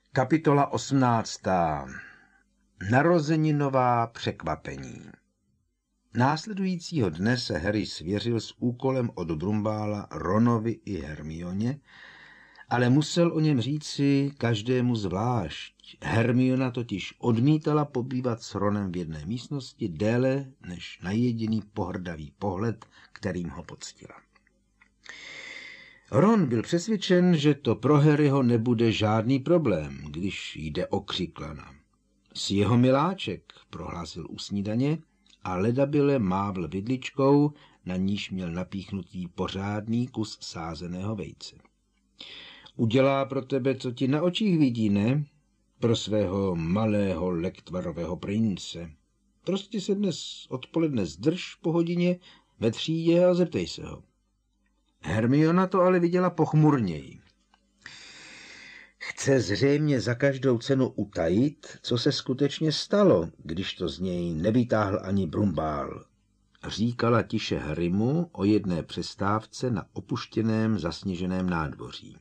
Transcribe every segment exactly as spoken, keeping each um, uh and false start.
Kapitola osmnáctá. Narozeninová překvapení. Následujícího dne se Harry svěřil s úkolem od Brumbála Ronovi i Hermioně, ale musel o něm říci každému zvlášť. Hermiona totiž odmítala pobývat s Ronem v jedné místnosti déle než na jediný pohrdavý pohled, kterým ho poctila. Ron byl přesvědčen, že to pro Harryho nebude žádný problém, když jde o Křiklana. S jeho miláček, prohlásil u snídaně a ledabyle mávl vidličkou, na níž měl napíchnutý pořádný kus sázeného vejce. Udělá pro tebe, co ti na očích vidí, ne? Pro svého malého lektvarového prince. Prostě se dnes odpoledne zdrž po hodině ve třídě a zeptej se ho. Hermiona to ale viděla pochmurněji. Chce zřejmě za každou cenu utajit, co se skutečně stalo, když to z něj nevytáhl ani Brumbál. Říkala tiše Harrymu o jedné přestávce na opuštěném zasněženém nádvoří.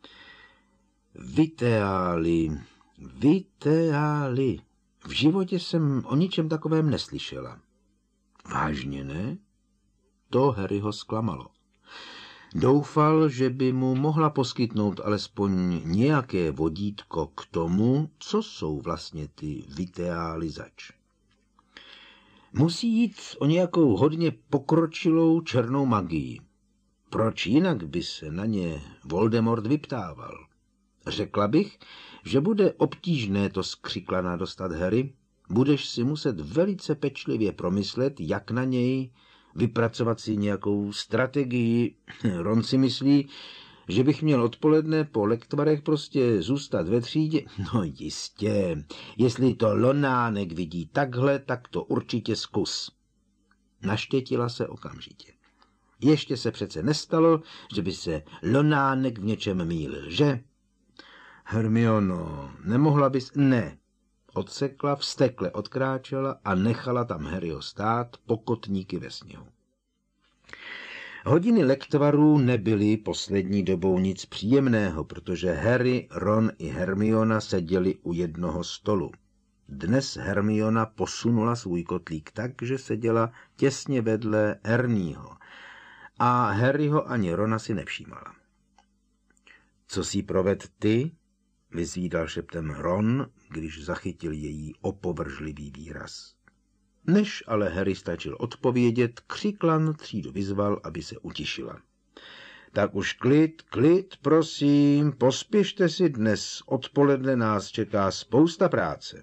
Viteály, viteály. V životě jsem o ničem takovém neslyšela. Vážně ne? To Harryho zklamalo. Doufal, že by mu mohla poskytnout alespoň nějaké vodítko k tomu, co jsou vlastně ty viteály zač. Musí jít o nějakou hodně pokročilou černou magii. Proč jinak by se na ně Voldemort vyptával? Řekla bych, že bude obtížné to z Křiklana dostat, Harry. Budeš si muset velice pečlivě promyslet, jak na něj vypracovat si nějakou strategii. Ron si myslí, že bych měl odpoledne po lektvarech prostě zůstat ve třídě. No jistě, jestli to Lonánek vidí takhle, tak to určitě zkus. Naštětila se okamžitě. Ještě se přece nestalo, že by se Lonánek v něčem mýlil, že? Hermiono, nemohla bys... Ne. Odsekla, vztekle odkráčela a nechala tam Harryho stát pokotníky ve sněhu. Hodiny lektvarů nebyly poslední dobou nic příjemného, protože Harry, Ron i Hermiona seděli u jednoho stolu. Dnes Hermiona posunula svůj kotlík tak, že seděla těsně vedle Ernieho a Harryho ani Rona si nevšímala. Co jsi proved ty? Vyzvídal šeptem Ron, když zachytil její opovržlivý výraz. Než ale Harry stačil odpovědět, Křiklan třídu vyzval, aby se utišila. Tak už klid, klid, prosím, pospěšte si, dnes odpoledne nás čeká spousta práce.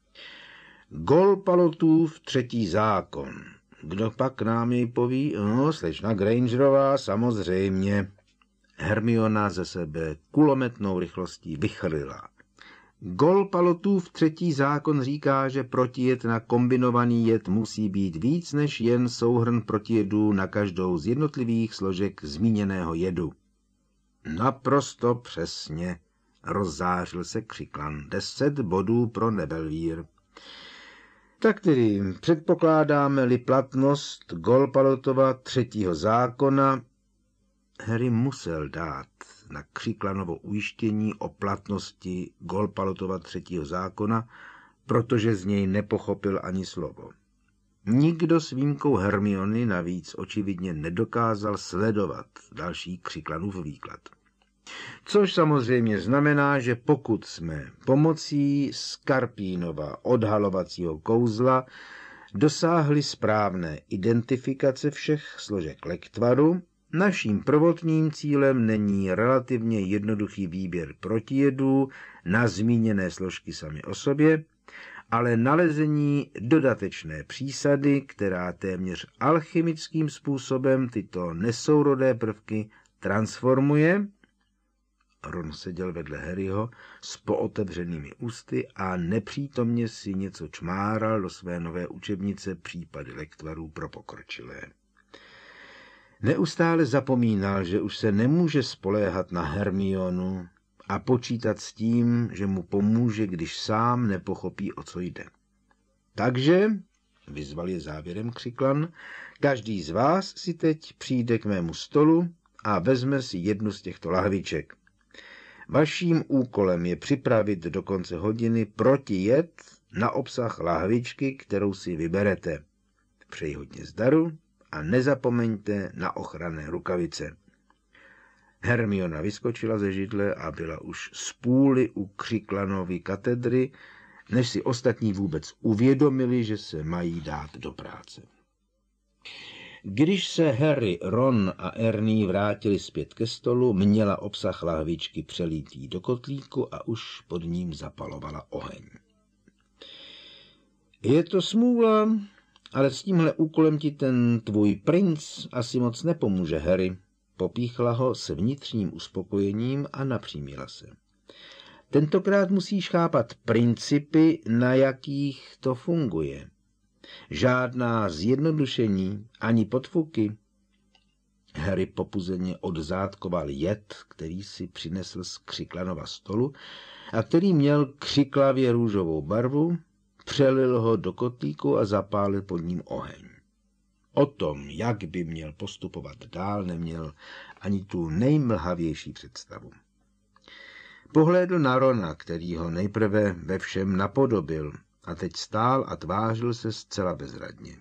Golpalotův třetí zákon. Kdo pak nám jej poví? No, slečna Grangerová, samozřejmě. Hermiona ze sebe kulometnou rychlostí vychrlila. Golpalotův třetí zákon říká, že protijed na kombinovaný jed musí být víc než jen souhrn protijedů na každou z jednotlivých složek zmíněného jedu. Naprosto přesně, rozzářil se Křiklan. Deset bodů pro Nebelvír. Tak tedy předpokládáme-li platnost Golpalotova třetího zákona, Harry musel dát na Křiklanovo ujištění o platnosti Golpalotova třetího zákona, protože z něj nepochopil ani slovo. Nikdo s výjimkou Hermiony navíc očividně nedokázal sledovat další Křiklanův výklad. Což samozřejmě znamená, že pokud jsme pomocí Skarpínova odhalovacího kouzla dosáhli správné identifikace všech složek lektvaru, naším prvotním cílem není relativně jednoduchý výběr protijedů na zmíněné složky sami o sobě, ale nalezení dodatečné přísady, která téměř alchymickým způsobem tyto nesourodé prvky transformuje. Ron seděl vedle Harryho s pootevřenými ústy a nepřítomně si něco čmáral do své nové učebnice Případy lektvarů pro pokročilé. Neustále zapomínal, že už se nemůže spoléhat na Hermionu a počítat s tím, že mu pomůže, když sám nepochopí, o co jde. Takže, vyzval je závěrem Křiklan, každý z vás si teď přijde k mému stolu a vezme si jednu z těchto lahviček. Vaším úkolem je připravit do konce hodiny protijed na obsah lahvičky, kterou si vyberete. Přeji hodně zdaru a nezapomeňte na ochranné rukavice. Hermiona vyskočila ze židle a byla už z půly u Křiklanovy katedry, než si ostatní vůbec uvědomili, že se mají dát do práce. Když se Harry, Ron a Ernie vrátili zpět ke stolu, měla obsah lahvičky přelítý do kotlíku a už pod ním zapalovala oheň. Je to smůla, ale s tímhle úkolem ti ten tvůj princ asi moc nepomůže, Harry. Popíchla ho s vnitřním uspokojením a napřímila se. Tentokrát musíš chápat principy, na jakých to funguje. Žádná zjednodušení ani podfuky. Harry popuzeně odzátkoval jed, který si přinesl z Křiklanova stolu a který měl křiklavě růžovou barvu, přelil ho do kotlíku a zapálil pod ním oheň. O tom, jak by měl postupovat dál, neměl ani tu nejmlhavější představu. Pohlédl na Rona, který ho nejprve ve všem napodobil, a teď stál a tvářil se zcela bezradně.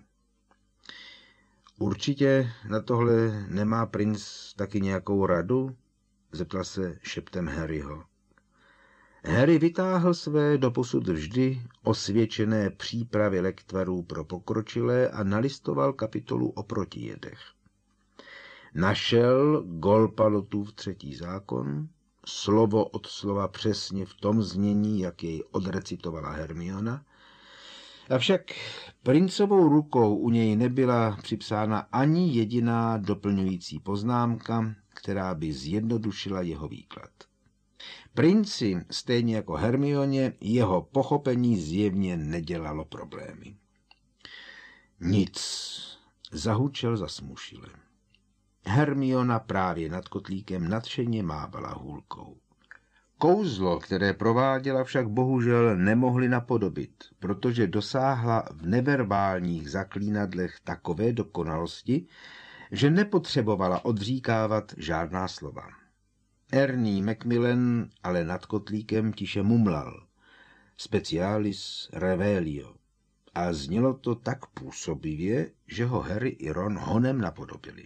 Určitě na tohle nemá princ taky nějakou radu? Zeptal se šeptem Harryho. Harry vytáhl své doposud vždy osvědčené přípravy lektvarů pro pokročilé a nalistoval kapitolu o protijedech. Našel Golpalotův třetí zákon, slovo od slova přesně v tom znění, jak jej odrecitovala Hermiona, avšak princovou rukou u něj nebyla připsána ani jediná doplňující poznámka, která by zjednodušila jeho výklad. Princi, stejně jako Hermioně, jeho pochopení zjevně nedělalo problémy. Nic, zahučel zasmušile. Hermiona právě nad kotlíkem nadšeně mávala hůlkou. Kouzlo, které prováděla, však bohužel nemohli napodobit, protože dosáhla v neverbálních zaklínadlech takové dokonalosti, že nepotřebovala odříkávat žádná slova. Ernie Macmillan ale nad kotlíkem tiše mumlal. Specialis revelio. A znělo to tak působivě, že ho Harry i Ron honem napodobili.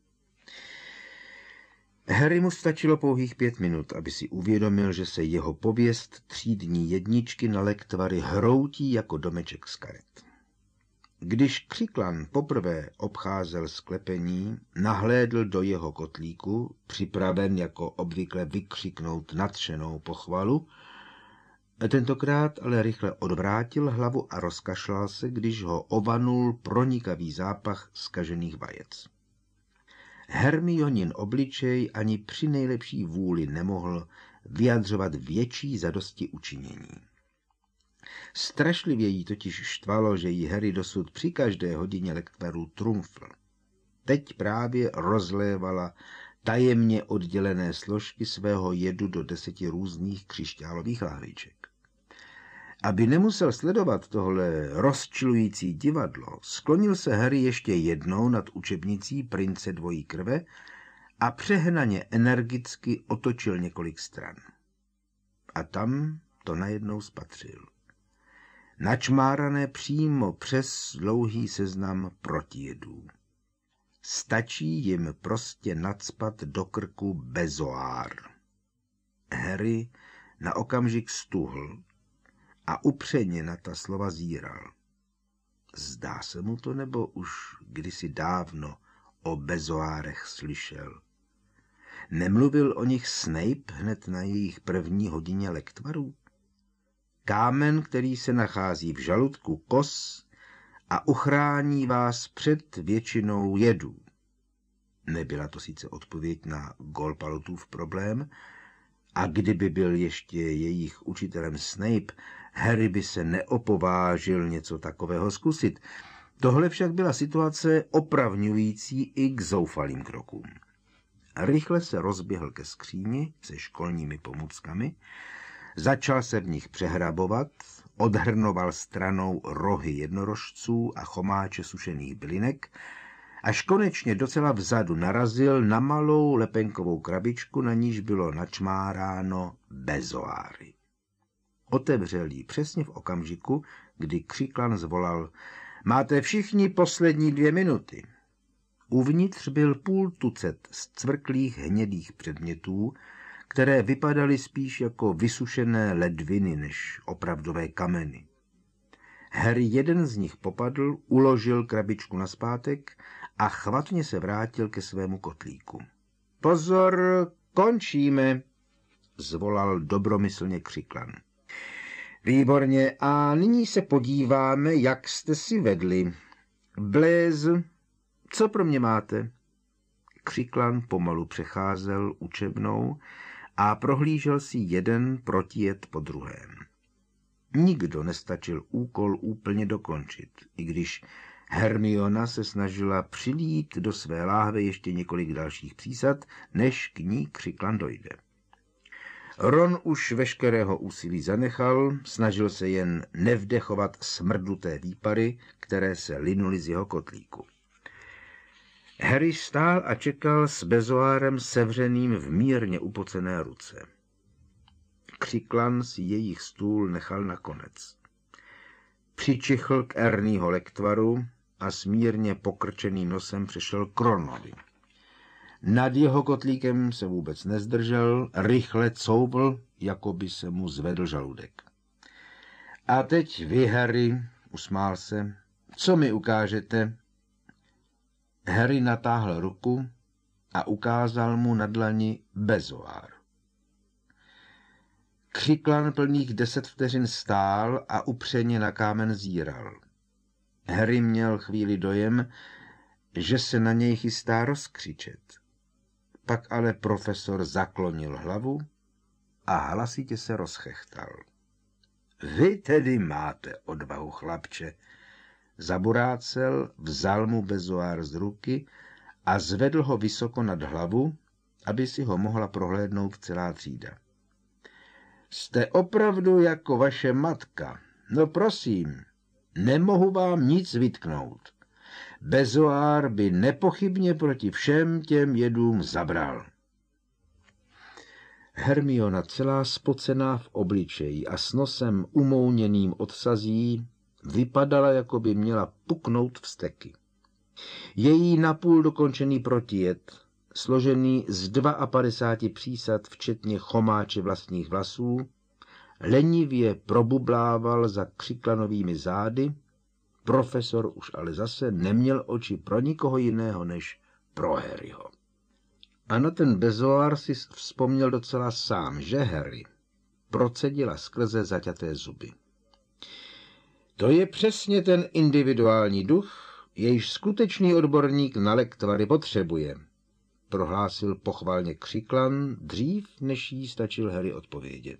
Harry mu stačilo pouhých pět minut, aby si uvědomil, že se jeho pověst třídní jedničky na lektvary hroutí jako domeček z karet. Když Křiklan poprvé obcházel sklepení, nahlédl do jeho kotlíku, připraven jako obvykle vykřiknout nadšenou pochvalu, tentokrát ale rychle odvrátil hlavu a rozkašlal se, když ho ovanul pronikavý zápach zkažených vajec. Hermionin obličej ani při nejlepší vůli nemohl vyjadřovat větší zadosti učinění. Strašlivě jí totiž štvalo, že jí Harry dosud při každé hodině lektvaru trumfl. Teď právě rozlévala tajemně oddělené složky svého jedu do deseti různých křišťálových lahviček. Aby nemusel sledovat tohle rozčilující divadlo, sklonil se Harry ještě jednou nad učebnicí Prince dvojí krve a přehnaně energicky otočil několik stran. A tam to najednou spatřil. Načmárané přímo přes dlouhý seznam protijedů. Stačí jim prostě nacpat do krku bezoár. Harry na okamžik stuhl a upřeně na ta slova zíral. Zdá se mu to, nebo už kdysi dávno o bezoárech slyšel? Nemluvil o nich Snape hned na jejich první hodině lektvarů? Kámen, který se nachází v žaludku kos a uchrání vás před většinou jedů. Nebyla to sice odpověď na Golpalotův problém, a kdyby byl ještě jejich učitelem Snape, Harry by se neopovážil něco takového zkusit. Tohle však byla situace opravňující i k zoufalým krokům. Rychle se rozběhl ke skříni se školními pomůckami, začal se v nich přehrabovat, odhrnoval stranou rohy jednorožců a chomáče sušených bylinek až konečně docela vzadu narazil na malou lepenkovou krabičku, na níž bylo načmáráno bezoáry. Otevřel ji přesně v okamžiku, kdy Křiklan zvolal: máte všichni poslední dvě minuty. Uvnitř byl půl tucet zcvrklých hnědých předmětů, které vypadaly spíš jako vysušené ledviny než opravdové kameny. Harry jeden z nich popadl, uložil krabičku nazpátek a chvatně se vrátil ke svému kotlíku. Pozor, končíme, zvolal dobromyslně Křiklan. Výborně, a nyní se podíváme, jak jste si vedli. Blaze, co pro mě máte? Křiklan pomalu přecházel učebnou a prohlížel si jeden protijed po druhém. Nikdo nestačil úkol úplně dokončit, i když Hermiona se snažila přilít do své láhve ještě několik dalších přísad, než k ní Křiklan dojde. Ron už veškerého úsilí zanechal, snažil se jen nevdechovat smrduté výpary, které se linuly z jeho kotlíku. Harry stál a čekal s bezoárem sevřeným v mírně upocené ruce. Křiklan si jejich stůl nechal nakonec. Přičichl k Ernieho lektvaru a s mírně pokrčeným nosem přešel k Ronovi. Nad jeho kotlíkem se vůbec nezdržel, rychle couvl, jako by se mu zvedl žaludek. A teď vy, Harry, usmál se, co mi ukážete? Harry natáhl ruku a ukázal mu na dlani bezoár. Křiklan plných deset vteřin stál a upřeně na kámen zíral. Harry měl chvíli dojem, že se na něj chystá rozkřičet. Pak ale profesor zaklonil hlavu a hlasitě se rozchechtal. Vy tedy máte odvahu, chlapče. Zaburácel, vzal mu bezoár z ruky a zvedl ho vysoko nad hlavu, aby si ho mohla prohlédnout celá třída. Jste opravdu jako vaše matka. No prosím, nemohu vám nic vytknout. Bezoár by nepochybně proti všem těm jedům zabral. Hermiona, celá spocená v obličeji a s nosem umouněným od sazí, vypadala, jako by měla puknout vzteky. Její napůl dokončený protijed, složený z padesáti dva přísad, včetně chomáče vlastních vlasů, lenivě probublával za Křiklanovými zády. Profesor už ale zase neměl oči pro nikoho jiného než pro Harryho. A na ten bezoár si vzpomněl docela sám, že Harry? Procedila skrze zaťaté zuby. To je přesně ten individuální duch, jejž skutečný odborník na lektvary potřebuje, prohlásil pochvalně Křiklan dřív, než jí stačil Harry odpovědět.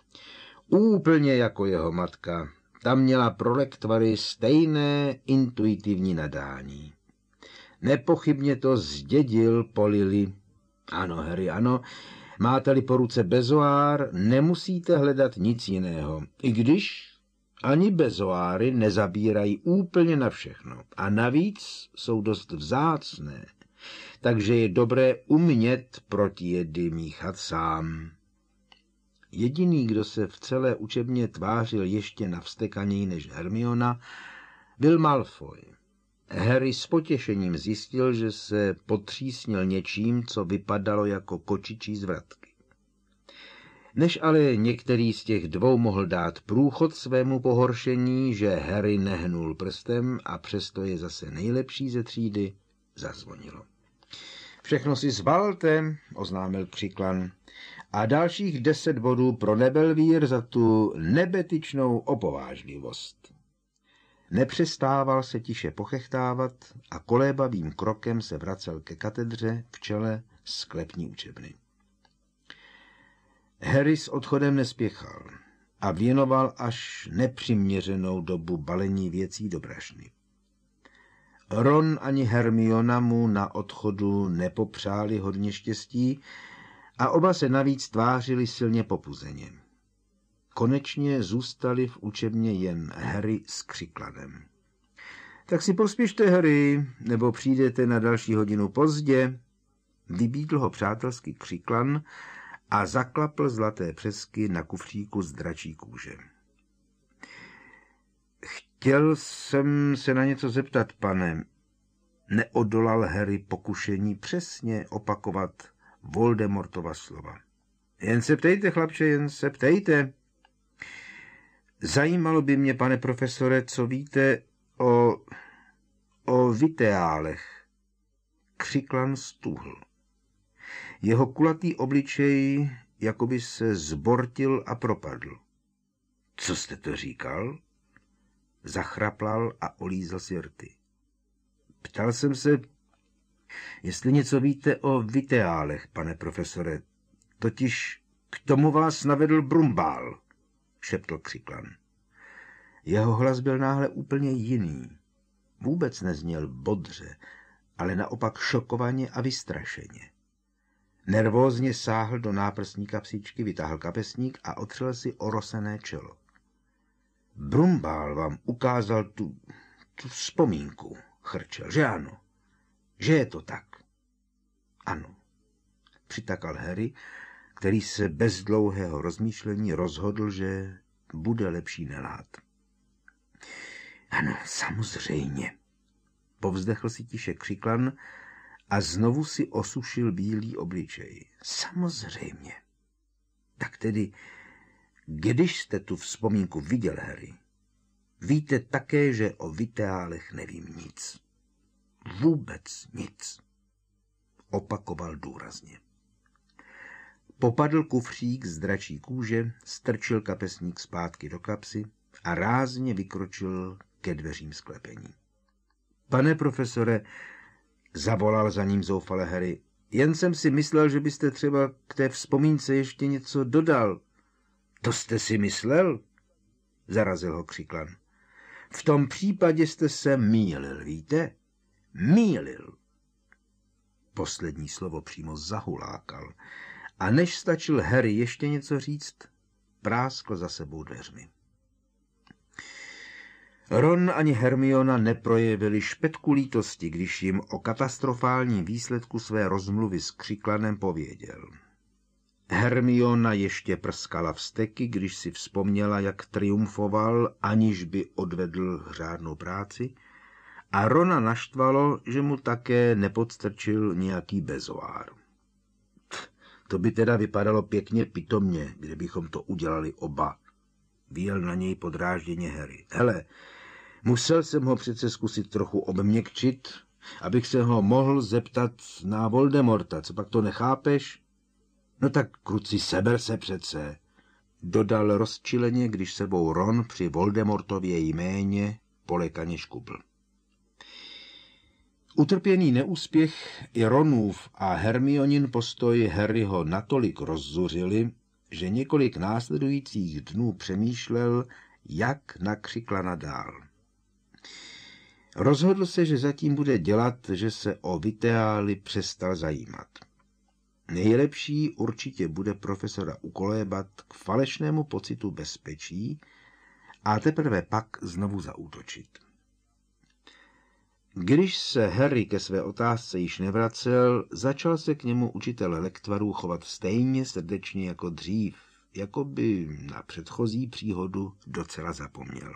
Úplně jako jeho matka, ta měla pro lektvary stejné intuitivní nadání. Nepochybně to zdědil po Lily. Ano, Harry, ano, máte-li po ruce bezoár, nemusíte hledat nic jiného, i když ani bezoáry nezabírají úplně na všechno a navíc jsou dost vzácné, takže je dobré umět protijedy míchat sám. Jediný, kdo se v celé učebně tvářil ještě navstekaněji než Hermiona, byl Malfoy. Harry s potěšením zjistil, že se potřísnil něčím, co vypadalo jako kočičí zvratky. Než ale některý z těch dvou mohl dát průchod svému pohoršení, že Harry nehnul prstem a přesto je zase nejlepší ze třídy, zazvonilo. Všechno si zbalte, oznámil Křiklan, a dalších deset bodů pro Nebelvír za tu nebetyčnou opovážlivost. Nepřestával se tiše pochechtávat a kolébavým krokem se vracel ke katedře v čele sklepní učebny. Harry s odchodem nespěchal a věnoval až nepřiměřenou dobu balení věcí do brašny. Ron ani Hermiona mu na odchodu nepopřáli hodně štěstí a oba se navíc tvářili silně popuzeně. Konečně zůstali v učebně jen Harry s Křiklanem. Tak si pospěšte, Harry, nebo přijdete na další hodinu pozdě. Vybídl ho přátelsky křiklan a zaklapl zlaté přesky na kufříku z dračí kůže. Chtěl jsem se na něco zeptat, pane. Neodolal Harry pokušení přesně opakovat Voldemortova slova. Jen se ptejte, chlapče, jen se ptejte. Zajímalo by mě, pane profesore, co víte o... o viteálech. Křiklan stuhl. Jeho kulatý obličej jakoby se zbortil a propadl. Co jste to říkal? Zachraplal a olízl si rty. Ptal jsem se, jestli něco víte o viteálech, pane profesore. Totiž k tomu vás navedl Brumbál, šeptl Křiklan. Jeho hlas byl náhle úplně jiný. Vůbec nezněl bodře, ale naopak šokovaně a vystrašeně. Nervózně sáhl do náprsníka psíčky, vytáhl kapesník a otřel si orosené čelo. Brumbál vám ukázal tu, tu vzpomínku, chrčel, že ano, že je to tak. Ano, přitakal Harry, který se bez dlouhého rozmýšlení rozhodl, že bude lepší nelát. Ano, samozřejmě, povzdechl si tiše Křiklan a znovu si osušil bílý obličej. Samozřejmě. Tak tedy, když jste tu vzpomínku viděl, Harry, víte také, že o viteálech nevím nic. Vůbec nic. Opakoval důrazně. Popadl kufřík z dračí kůže, strčil kapesník zpátky do kapsy a rázně vykročil ke dveřím sklepení. Pane profesore, zavolal za ním zoufale Harry, jen jsem si myslel, že byste třeba k té vzpomínce ještě něco dodal. To jste si myslel? Zarazil ho Křiklan. V tom případě jste se mýlil, víte? Mýlil. Poslední slovo přímo zahulákal a než stačil Harry ještě něco říct, práskl za sebou dveřmi. Ron ani Hermiona neprojevili špetku lítosti, když jim o katastrofálním výsledku své rozmluvy s Křiklanem pověděl. Hermiona ještě prskala vzteky, když si vzpomněla, jak triumfoval, aniž by odvedl řádnou práci, a Rona naštvalo, že mu také nepodstrčil nějaký bezoár. To by teda vypadalo pěkně pitomně, kdybychom to udělali oba. Vyjel na něj podrážděně Harry. Hele, musel jsem ho přece zkusit trochu obměkčit, abych se ho mohl zeptat na Voldemorta. Co pak to nechápeš? No tak, kluci, seber se přece, dodal rozčileně, když sebou Ron při Voldemortově jméně polekaně škubl. Utrpěný neúspěch i Ronův a Hermionin postoj Harryho natolik rozzuřili, že několik následujících dnů přemýšlel, jak na Křiklana dál. Rozhodl se, že zatím bude dělat, že se o viteály přestal zajímat. Nejlepší určitě bude profesora ukolébat k falešnému pocitu bezpečí a teprve pak znovu zaútočit. Když se Harry ke své otázce již nevracel, začal se k němu učitel lektvarů chovat stejně srdečně jako dřív, jako by na předchozí příhodu docela zapomněl.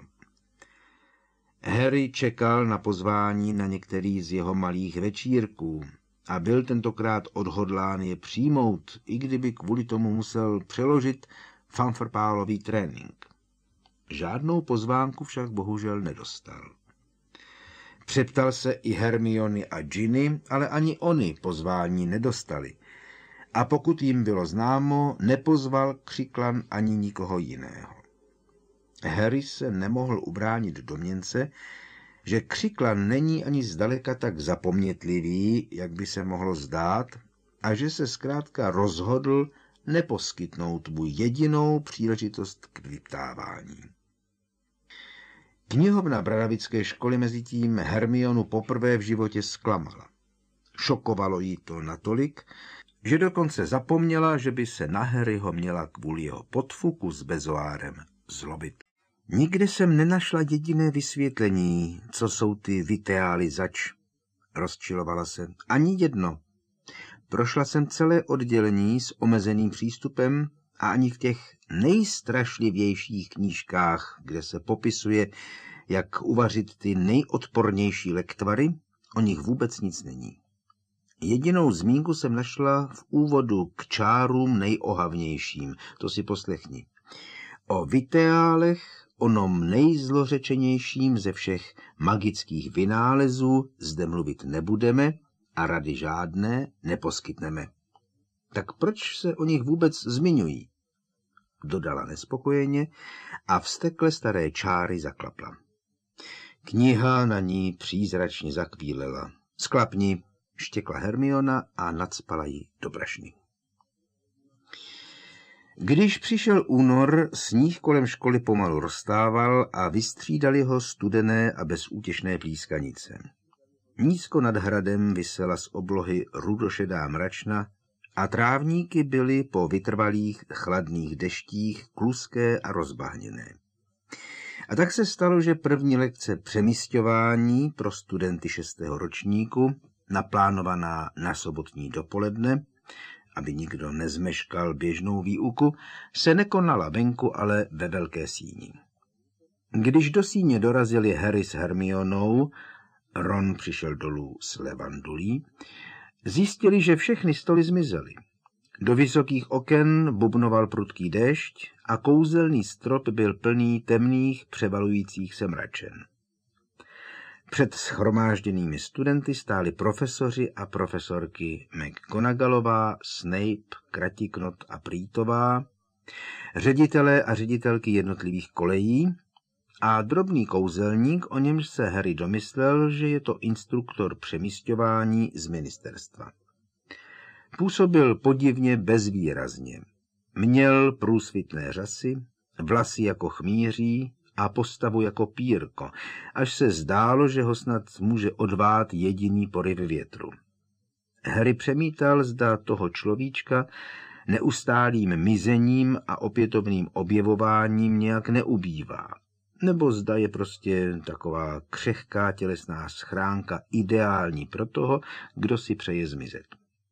Harry čekal na pozvání na některý z jeho malých večírků a byl tentokrát odhodlán je přijmout, i kdyby kvůli tomu musel přeložit fanfarpálový trénink. Žádnou pozvánku však bohužel nedostal. Přeptal se i Hermiony a Ginny, ale ani oni pozvání nedostali. A pokud jim bylo známo, nepozval Křiklan ani nikoho jiného. Harry se nemohl ubránit domněnce, že Křiklan není ani zdaleka tak zapomnětlivý, jak by se mohlo zdát, a že se zkrátka rozhodl neposkytnout mu jedinou příležitost k vyptávání. Knihovna Bradavické školy mezitím Hermionu poprvé v životě zklamala. Šokovalo jí to natolik, že dokonce zapomněla, že by se na Harryho měla kvůli jeho podfuku s bezoárem zlobit. Nikde jsem nenašla jediné vysvětlení, co jsou ty viteály zač. Rozčilovala se. Ani jedno. Prošla jsem celé oddělení s omezeným přístupem a ani v těch nejstrašlivějších knížkách, kde se popisuje, jak uvařit ty nejodpornější lektvary, o nich vůbec nic není. Jedinou zmínku jsem našla v úvodu k čárům nejohavnějším, to si poslechni. O viteálech, onom nejzlořečenějším ze všech magických vynálezů zde mluvit nebudeme a rady žádné neposkytneme. Tak proč se o nich vůbec zmiňují? Dodala nespokojeně a vztekle staré čáry zaklapla. Kniha na ní přízračně zakvílela. Sklapni, štěkla Hermiona a nacpala ji do brašny. Když přišel únor, sníh kolem školy pomalu roztával a vystřídali ho studené a bezútěšné plískanice. Nízko nad hradem visela z oblohy rudošedá mračna a trávníky byly po vytrvalých chladných deštích kluské a rozbahněné. A tak se stalo, že první lekce přemísťování pro studenty šestého ročníku, naplánovaná na sobotní dopoledne, aby nikdo nezmeškal běžnou výuku, se nekonala venku, ale ve velké síni. Když do síně dorazili Harry s Hermionou, Ron přišel dolů s levandulí, zjistili, že všechny stoly zmizely. Do vysokých oken bubnoval prudký déšť a kouzelný strop byl plný temných převalujících se mračen. Před shromážděnými studenty stáli profesoři a profesorky McGonagallová, Snape, Kratiknot a Prýtová, ředitelé a ředitelky jednotlivých kolejí a drobný kouzelník, o němž se Harry domyslel, že je to instruktor přemísťování z ministerstva. Působil podivně bezvýrazně. Měl průsvitné řasy, vlasy jako chmýří a postavu jako pírko, až se zdálo, že ho snad může odvát jediný poryv větru. Harry přemítal, zda toho človíčka neustálým mizením a opětovným objevováním nějak neubývá, nebo zda je prostě taková křehká tělesná schránka ideální pro toho, kdo si přeje zmizet.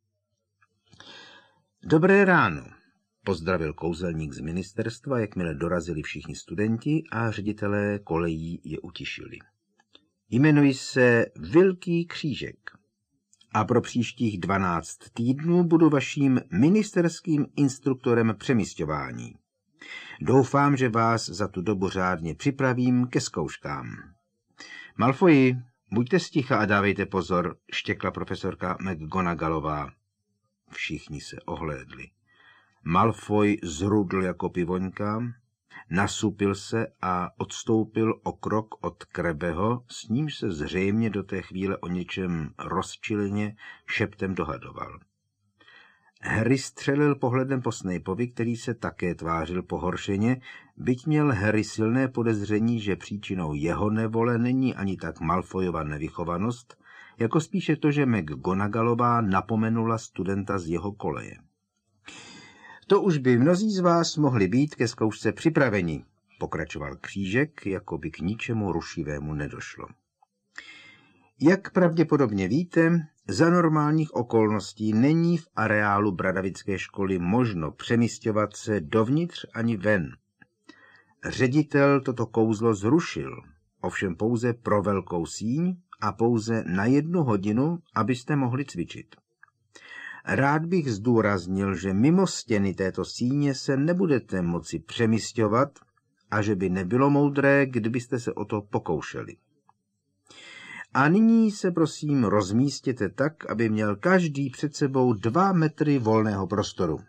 Dobré ráno, pozdravil kouzelník z ministerstva, jakmile dorazili všichni studenti a ředitelé kolejí je utišili. Jmenuji se Vilký křížek a pro příštích dvanáct týdnů budu vaším ministerským instruktorem přemísťování. Doufám, že vás za tu dobu řádně připravím ke zkouškám. Malfoyi, buďte sticha a dávejte pozor, štěkla profesorka McGonagallová. Všichni se ohlédli. Malfoy zrudl jako pivoňka, nasupil se a odstoupil o krok od Krebeho, s nímž se zřejmě do té chvíle o něčem rozčileně šeptem dohadoval. Harry střelil pohledem po Snapeovi, který se také tvářil pohoršeně, byť měl Harry silné podezření, že příčinou jeho nevole není ani tak Malfoyova nevychovanost, jako spíše to, že McGonagallová napomenula studenta z jeho koleje. To už by mnozí z vás mohli být ke zkoušce připraveni, pokračoval Křížek, jako by k ničemu rušivému nedošlo. Jak pravděpodobně víte, za normálních okolností není v areálu Bradavické školy možno přemísťovat se dovnitř ani ven. Ředitel toto kouzlo zrušil, ovšem pouze pro velkou síň a pouze na jednu hodinu, abyste mohli cvičit. Rád bych zdůraznil, že mimo stěny této síně se nebudete moci přemísťovat a že by nebylo moudré, kdybyste se o to pokoušeli. A nyní se prosím rozmístěte tak, aby měl každý před sebou dva metry volného prostoru.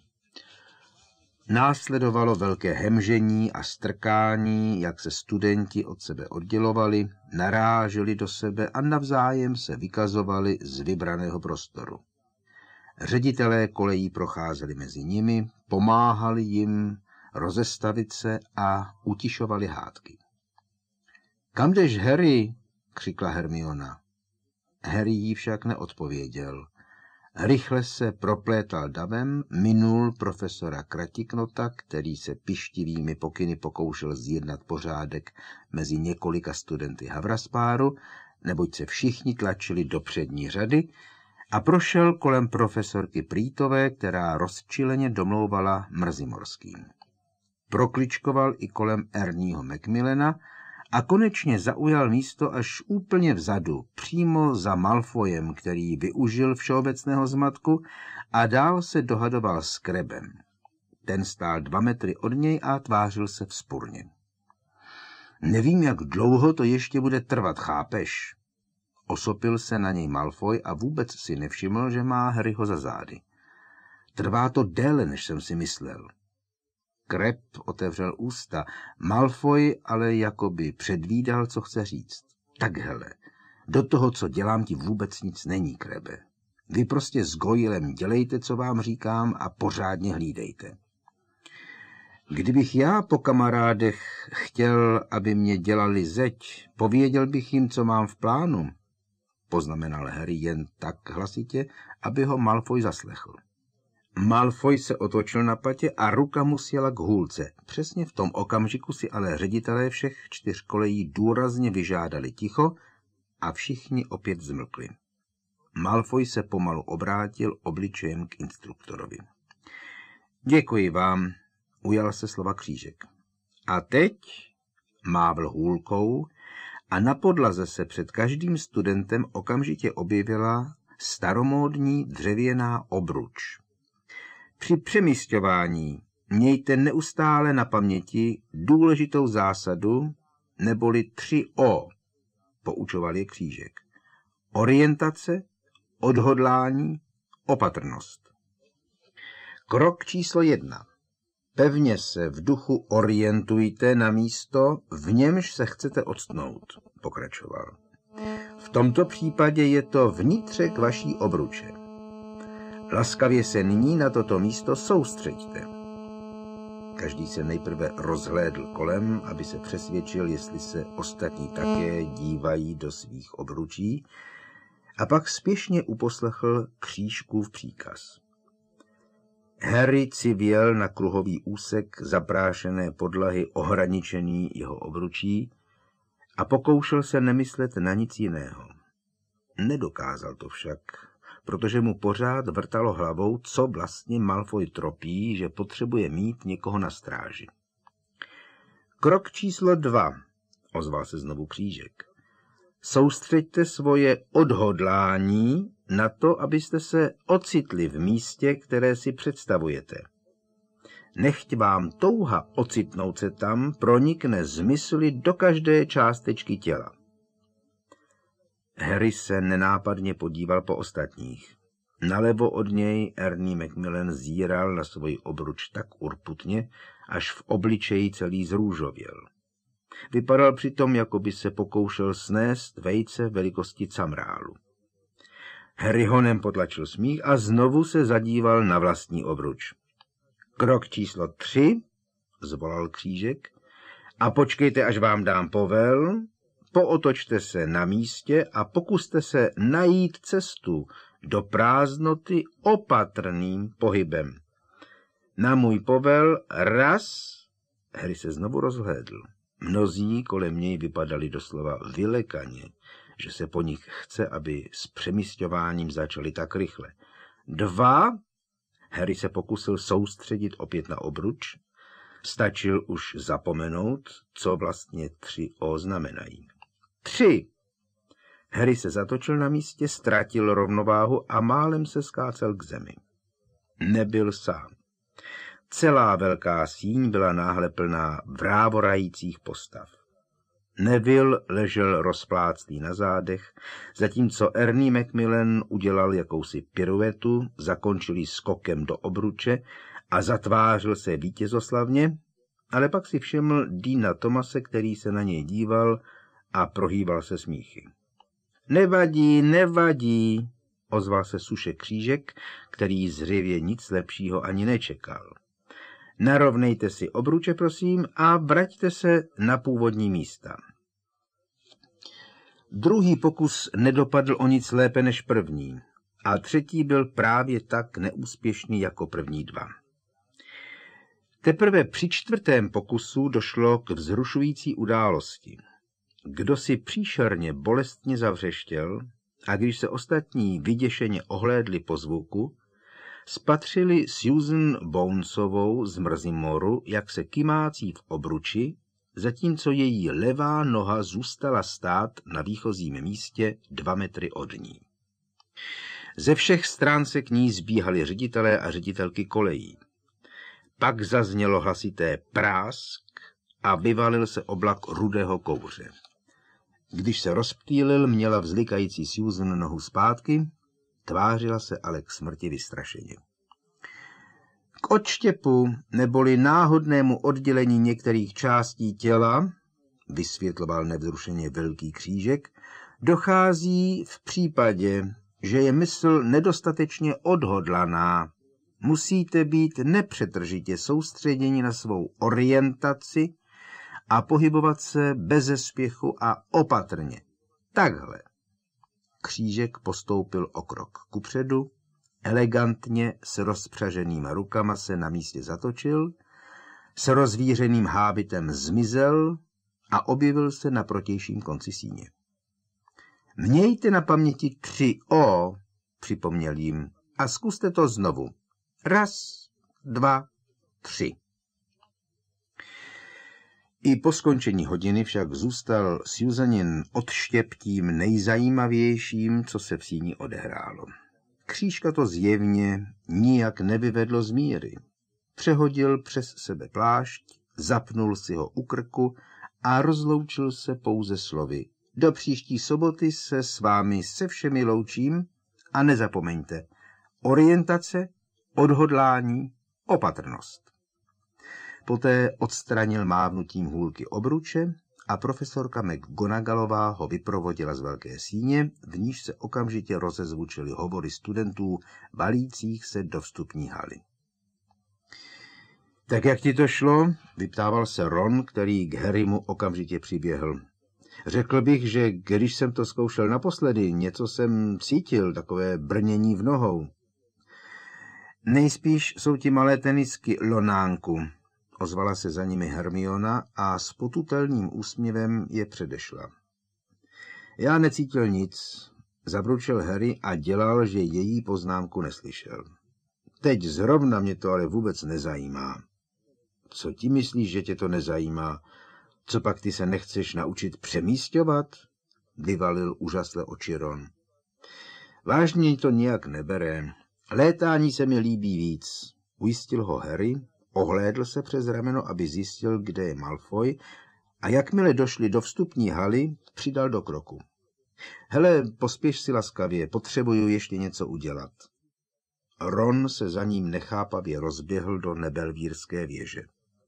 Následovalo velké hemžení a strkání, jak se studenti od sebe oddělovali, naráželi do sebe a navzájem se vykazovali z vybraného prostoru. Ředitelé kolejí procházeli mezi nimi, pomáhali jim rozestavit se a utišovali hádky. Kam jdeš, Harry? Křikla Hermiona. Harry jí však neodpověděl Rychle se proplétal davem, minul profesora Kratiknota, který se pyštivými pokyny pokoušel zjednat pořádek mezi několika studenty Havraspáru, neboť se všichni tlačili do přední řady, a prošel kolem profesorky Prýtové, která rozčileně domlouvala Mrzimorským. Prokličkoval i kolem Ernieho Macmillana a konečně zaujal místo až úplně vzadu, přímo za Malfoyem, který využil všeobecného zmatku a dál se dohadoval s Krebem. Ten stál dva metry od něj a tvářil se vzpurně. Nevím, jak dlouho to ještě bude trvat, chápeš? Osopil se na něj Malfoy a vůbec si nevšiml, že má Harryho za zády. Trvá to déle, než jsem si myslel. Crab otevřel ústa, Malfoy ale jakoby předvídal, co chce říct. Tak hele, do toho, co dělám, ti vůbec nic není, Crabe. Vy prostě s Goylem dělejte, co vám říkám, a pořádně hlídejte. Kdybych já po kamarádech chtěl, aby mě dělali zeď, pověděl bych jim, co mám v plánu, poznamenal Harry jen tak hlasitě, aby ho Malfoy zaslechl. Malfoy se otočil na patě a ruka mu sjela k hůlce. Přesně v tom okamžiku si ale ředitelé všech čtyř kolejí důrazně vyžádali ticho a všichni opět zmlkli. Malfoy se pomalu obrátil obličejem k instruktorovi. Děkuji vám, ujal se slova Křížek. A teď mávl hůlkou a na podlaze se před každým studentem okamžitě objevila staromódní dřevěná obruč. Při přemísťování mějte neustále na paměti důležitou zásadu, neboli tři O, poučoval je Křížek. Orientace, odhodlání, opatrnost. Krok číslo jedna. Pevně se v duchu orientujte na místo, v němž se chcete odstnout, pokračoval. V tomto případě je to vnitřek vaší obruče. Laskavě se nyní na toto místo soustřeďte. Každý se nejprve rozhlédl kolem, aby se přesvědčil, jestli se ostatní také dívají do svých obručí, a pak spěšně uposlechl Křížkův příkaz. Harry civěl na kruhový úsek zaprášené podlahy ohraničený jeho obručí a pokoušel se nemyslet na nic jiného. Nedokázal to však, protože mu pořád vrtalo hlavou, co vlastně Malfoy tropí, že potřebuje mít někoho na stráži. Krok číslo dva, ozval se znovu Křížek. Soustřeďte svoje odhodlání na to, abyste se ocitli v místě, které si představujete. Nechť vám touha ocitnout se tam pronikne zmysly do každé částečky těla. Harry se nenápadně podíval po ostatních. Nalevo od něj Ernie Macmillan zíral na svoji obruč tak urputně, až v obličeji celý zrůžověl. Vypadal přitom, jako by se pokoušel snést vejce velikosti camrálu. Harry honem potlačil smích a znovu se zadíval na vlastní obruč. Krok číslo tři, zvolal Křížek, a počkejte, až vám dám povel, pootočte se na místě a pokuste se najít cestu do prázdnoty opatrným pohybem. Na můj povel raz, Harry se znovu rozhlédl. Mnozí kolem něj vypadali doslova vylekaně, že se po nich chce, aby s přemísťováním začali tak rychle. Dva, Harry se pokusil soustředit opět na obruč, stačil už zapomenout, co vlastně tři O znamenají. Tři, Harry se zatočil na místě, ztratil rovnováhu a málem se skácel k zemi. Nebyl sám. Celá velká síň byla náhle plná vrávorajících postav. Neville ležel rozpláclý na zádech, zatímco Ernie Macmillan udělal jakousi piruetu, zakončil ji skokem do obruče a zatvářil se vítězoslavně, ale pak si všiml Deana Thomase, který se na něj díval a prohýbal se smíchy. Nevadí, nevadí, ozval se Suše Křížek, který zřejmě nic lepšího ani nečekal. Narovnejte si obruče, prosím, a vraťte se na původní místa. Druhý pokus nedopadl o nic lépe než první. a třetí byl právě tak neúspěšný jako první dva. Teprve při čtvrtém pokusu došlo k vzrušující události. Kdo si příšerně bolestně zavřeštěl a když se ostatní vyděšeně ohlédli po zvuku, spatřili Susan Bonesovou z Mrzimoru, jak se kymácí v obruči, zatímco její levá noha zůstala stát na výchozím místě dva metry od ní. Ze všech stran se k ní zbíhali ředitelé a ředitelky kolejí. Pak zaznělo hlasité prásk a vyvalil se oblak rudého kouře. Když se rozptýlil, měla vzlikající Susan nohu zpátky, tvářila se ale k smrti vystrašeně. K odštěpu neboli náhodnému oddělení některých částí těla, vysvětloval nevzrušeně Velký křížek, dochází v případě, že je mysl nedostatečně odhodlaná. Musíte být nepřetržitě soustředěni na svou orientaci a pohybovat se beze spěchu a opatrně. Takhle. Křížek postoupil o krok kupředu, elegantně s rozpřaženýma rukama se na místě zatočil, s rozvířeným hábitem zmizel a objevil se na protějším konci síně. Mějte na paměti tři O, připomněl jim, a zkuste to znovu. Raz, dva, tři. I po skončení hodiny však zůstal Susanin odštěp tím nejzajímavějším, co se v síni odehrálo. Křížka to zjevně nijak nevyvedlo z míry. Přehodil přes sebe plášť, zapnul si ho u krku a rozloučil se pouze slovy. Do příští soboty se s vámi se všemi loučím a nezapomeňte. Orientace, odhodlání, opatrnost. Poté odstranil mávnutím hůlky obruče a profesorka McGonagallová ho vyprovodila z velké síně, v níž se okamžitě rozezvučily hovory studentů valících se do vstupní haly. Tak jak ti to šlo? Vyptával se Ron, který k Harrymu okamžitě přiběhl. Řekl bych, že když jsem to zkoušel naposledy, něco jsem cítil, takové brnění v nohou. Nejspíš jsou ti malé tenisky, Lonánku, ozvala se za nimi Hermiona a s potutelným úsměvem je předešla. Já necítil nic, zabručel Harry a dělal, že její poznámku neslyšel. Teď zrovna mě to ale vůbec nezajímá. Co ti myslíš, že tě to nezajímá? Co pak ty se nechceš naučit přemísťovat? Vyvalil úžasle oči Ron. Vážně to nijak nebere. Létání se mi líbí víc, ujistil ho Harry, ohlédl se přes rameno, aby zjistil, kde je Malfoy, a jakmile došli do vstupní haly, přidal do kroku. Hele, pospěš si laskavě, potřebuju ještě něco udělat. Ron se za ním nechápavě rozběhl do Nebelvírské věže.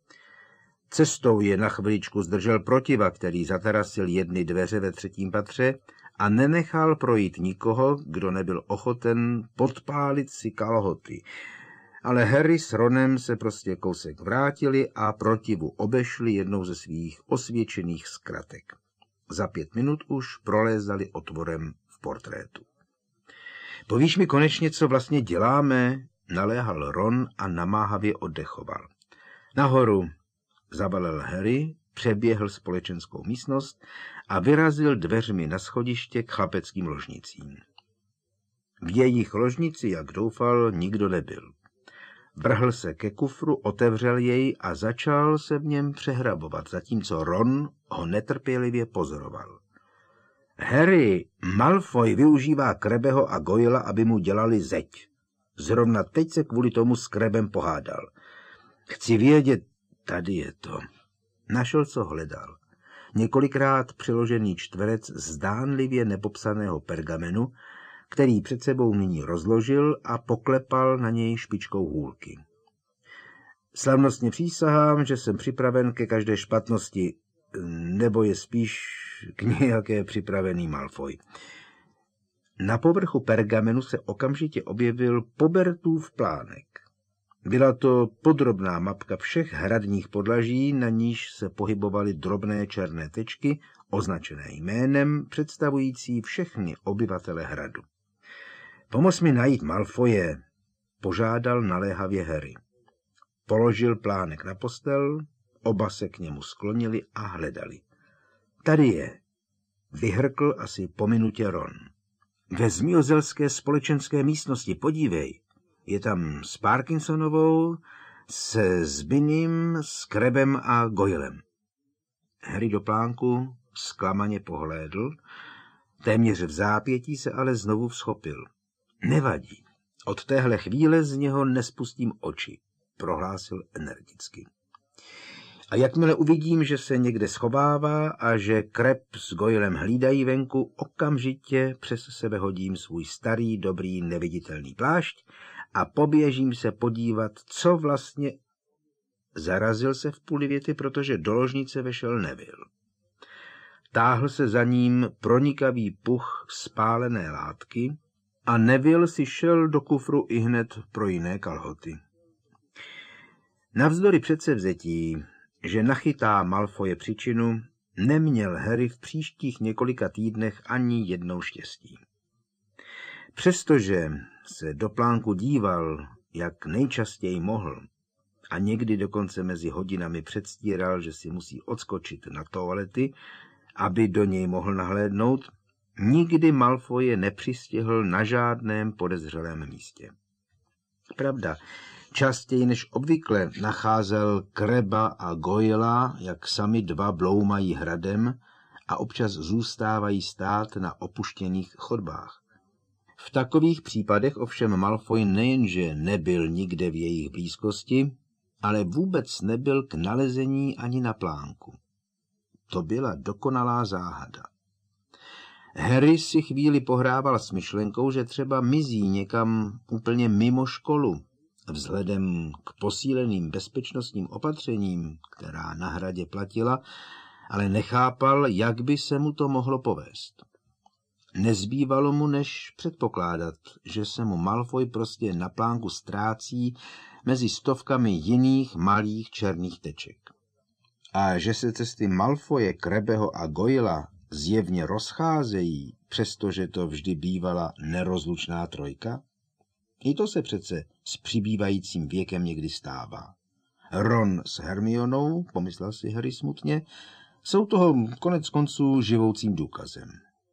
Cestou je na chviličku zdržel protiva, který zatarasil jedny dveře ve třetím patře a nenechal projít nikoho, kdo nebyl ochoten podpálit si kalhoty. Ale Harry s Ronem se prostě kousek vrátili a protivu obešli jednou ze svých osvědčených zkratek. Za pět minut už prolézali otvorem v portrétu. Povíš mi konečně, co vlastně děláme? Naléhal Ron a namáhavě oddechoval. Nahoru, zabalil Harry, přeběhl společenskou místnost a vyrazil dveřmi na schodiště k chlapeckým ložnicím. V jejich ložnici, jak doufal, nikdo nebyl. Vrhl se ke kufru, otevřel jej a začal se v něm přehrabovat, zatímco Ron ho netrpělivě pozoroval. Harry, Malfoy využívá Krebeho a Goyla, aby mu dělali zeď. Zrovna teď se kvůli tomu s Krebem pohádal. Chci vědět, tady je to. Našel, co hledal. Několikrát přiložený čtverec zdánlivě nepopsaného pergamenu, který před sebou nyní rozložil a poklepal na něj špičkou hůlky. Slavnostně přísahám, že jsem připraven ke každé špatnosti, nebo je spíš k nějaké připravený Malfoy. Na povrchu pergamenu se okamžitě objevil Pobertův plánek. Byla to podrobná mapka všech hradních podlaží, na níž se pohybovaly drobné černé tečky, označené jménem, představující všechny obyvatele hradu. Pomoz mi najít Malfoje, požádal naléhavě Harry. Položil plánek na postel, oba se k němu sklonili a hledali. Tady je, vyhrkl asi po minutě Ron. Ve zmiozelské společenské místnosti, podívej, je tam s Parkinsonovou, se Zbinným, s Krebem a Goylem. Harry do plánku zklamaně pohlédl, téměř v zápětí se ale znovu vzchopil. Nevadí, od téhle chvíle z něho nespustím oči, prohlásil energicky. A jakmile uvidím, že se někde schovává a že Kreb s Goylem hlídají venku, okamžitě přes sebe hodím svůj starý, dobrý, neviditelný plášť a poběžím se podívat, co vlastně... Zarazil se v půli věty, protože do ložnice vešel Neville. Táhl se za ním pronikavý puch spálené látky a Neville si šel do kufru ihned pro jiné kalhoty. Navzdory předsevzetí, že nachytá Malfoje příčinu, neměl Harry v příštích několika týdnech ani jednou štěstí. Přestože se do plánku díval, jak nejčastěji mohl, a někdy dokonce mezi hodinami předstíral, že si musí odskočit na toalety, aby do něj mohl nahlédnout, nikdy Malfoje nepřistihl na žádném podezřelém místě. Pravda, častěji než obvykle nacházel Kreba a Goyla, jak sami dva bloumají hradem a občas zůstávají stát na opuštěných chodbách. V takových případech ovšem Malfoy nejenže nebyl nikde v jejich blízkosti, ale vůbec nebyl k nalezení ani na plánku. To byla dokonalá záhada. Harry si chvíli pohrával s myšlenkou, že třeba mizí někam úplně mimo školu, vzhledem k posíleným bezpečnostním opatřením, která na hradě platila, ale nechápal, jak by se mu to mohlo povést. Nezbývalo mu, než předpokládat, že se mu Malfoy prostě na plánku ztrácí mezi stovkami jiných malých černých teček. A že se cesty Malfoje, Krebeho a Goyla zjevně rozcházejí, přestože to vždy bývala nerozlučná trojka? I to se přece s přibývajícím věkem někdy stává. Ron s Hermionou, pomyslel si Harry smutně, jsou toho konec konců živoucím důkazem.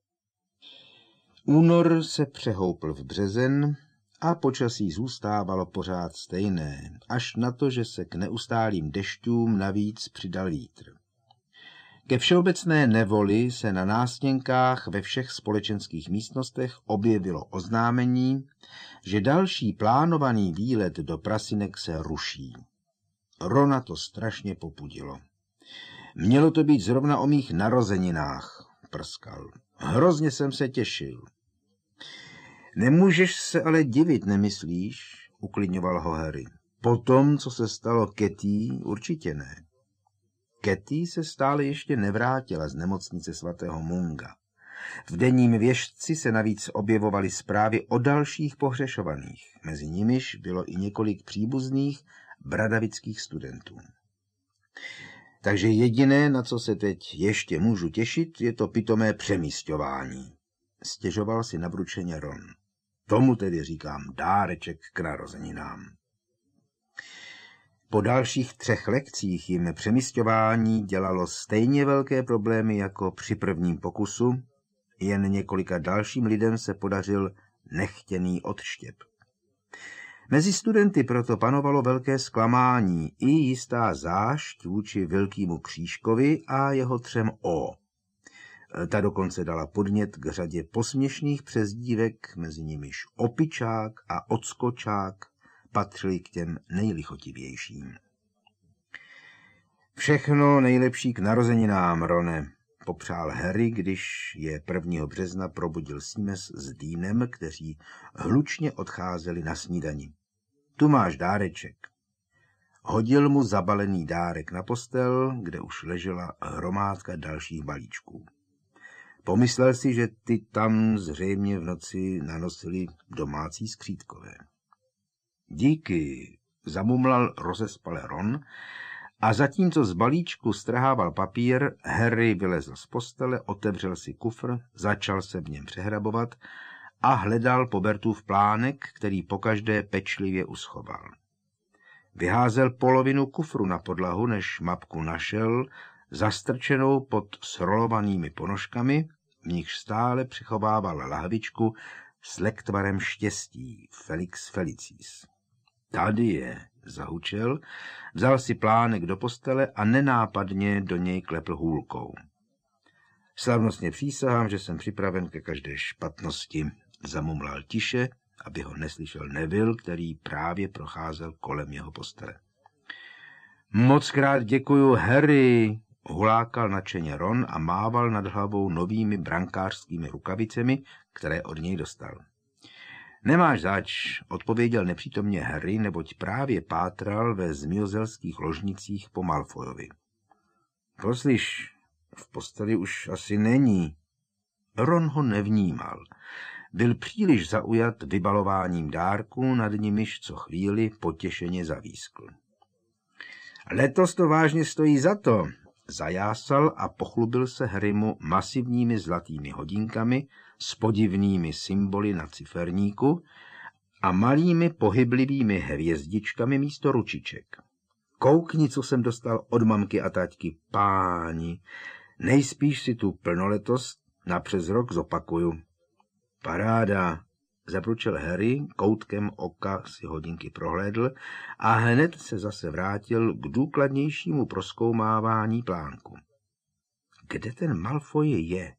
Únor se přehoupl v březen a počasí zůstávalo pořád stejné, až na to, že se k neustálým dešťům navíc přidal vítr. Ke všeobecné nevoli se na nástěnkách ve všech společenských místnostech objevilo oznámení, že další plánovaný výlet do Prasinek se ruší. Rona to strašně popudilo. Mělo to být zrovna o mých narozeninách, prskal. Hrozně jsem se těšil. Nemůžeš se ale divit, nemyslíš? Uklidňoval ho Harry. Po tom, co se stalo Katie, určitě ne. Katie se stále ještě nevrátila z nemocnice svatého Munga. V denním věštci se navíc objevovaly zprávy o dalších pohřešovaných. Mezi nimiž bylo i několik příbuzných bradavických studentů. Takže jediné, na co se teď ještě můžu těšit, je to pitomé přemísťování. Stěžoval si navručeně Ron. Tomu tedy říkám dáreček k narozeninám. Po dalších třech lekcích jim přemísťování dělalo stejně velké problémy jako při prvním pokusu, jen několika dalším lidem se podařil nechtěný odštěp. Mezi studenty proto panovalo velké zklamání i jistá zášť vůči Velkýmu Křížkovi a jeho třem O. Ta dokonce dala podnět k řadě posměšných přezdívek, mezi nimiž Opičák a Odskočák patřili k těm nejlichotivějším. Všechno nejlepší k narozeninám, Rone, popřál Harry, když je prvního března probudil Seamus s Deanem, kteří hlučně odcházeli na snídani. Tu máš dáreček. Hodil mu zabalený dárek na postel, kde už ležela hromádka dalších balíčků. Pomyslel si, že ty tam zřejmě v noci nanosili domácí skřítkové. Díky, zamumlal rozespale Ron, a zatímco z balíčku strhával papír, Harry vylezl z postele, otevřel si kufr, začal se v něm přehrabovat a hledal Pobertův plánek, který pokaždé pečlivě uschoval. Vyházel polovinu kufru na podlahu, než mapku našel, zastrčenou pod srolovanými ponožkami, v nichž stále přichovával lahvičku s lektvarem štěstí, Felix Felicis. Tady je, zahučel, vzal si plánek do postele a nenápadně do něj klepl hůlkou. Slavnostně přísahám, že jsem připraven ke každé špatnosti, zamumlal tiše, aby ho neslyšel Neville, který právě procházel kolem jeho postele. Mockrát děkuju, Harry, hulákal nadšeně Ron a mával nad hlavou novými brankářskými rukavicemi, které od něj dostal. Nemáš zač, odpověděl nepřítomně Harry, neboť právě pátral ve zmiozelských ložnicích po Malfoyovi. Poslyš, v posteli už asi není. Ron ho nevnímal. Byl příliš zaujat vybalováním dárků, nad nimiž co chvíli potěšeně zavískl. Letos to vážně stojí za to, zajásal a pochlubil se Harrymu masivními zlatými hodinkami s podivnými symboly na ciferníku a malými pohyblivými hvězdičkami místo ručiček. Koukni, co jsem dostal od mamky a taťky, páni, nejspíš si tu plnoletost na přes rok zopakuju. Paráda, zabručel Harry, koutkem oka si hodinky prohlédl a hned se zase vrátil k důkladnějšímu prozkoumávání plánku. Kde ten Malfoy je?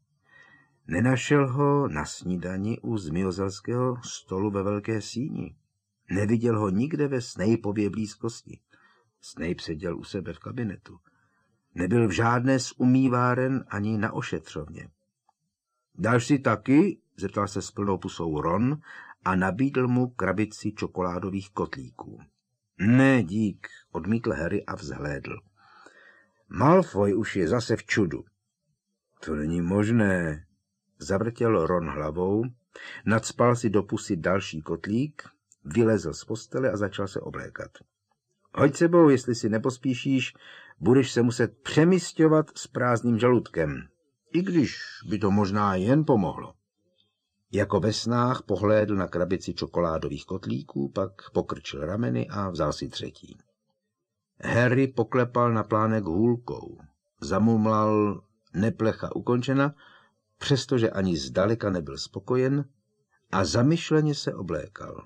Nenašel ho na snídani u zmiozelského stolu ve velké síni. Neviděl ho nikde ve Snapeově blízkosti. Snape seděl u sebe v kabinetu. Nebyl v žádné z umýváren ani na ošetřovně. Dáš si taky? Zeptal se s plnou pusou Ron a nabídl mu krabici čokoládových kotlíků. Ne, dík, odmítl Harry a vzhlédl. Malfoy už je zase v čudu. To není možné, zavrtěl Ron hlavou, nacpal si do pusy další kotlík, vylezl z postele a začal se oblékat. Hoď sebou, jestli si nepospíšíš, budeš se muset přemysťovat s prázdným žaludkem, i když by to možná jen pomohlo. Jako ve snách pohlédl na krabici čokoládových kotlíků, pak pokrčil rameny a vzal si třetí. Harry poklepal na plánek hůlkou, zamumlal neplecha ukončena, přestože ani zdaleka nebyl spokojen, a zamyšleně se oblékal.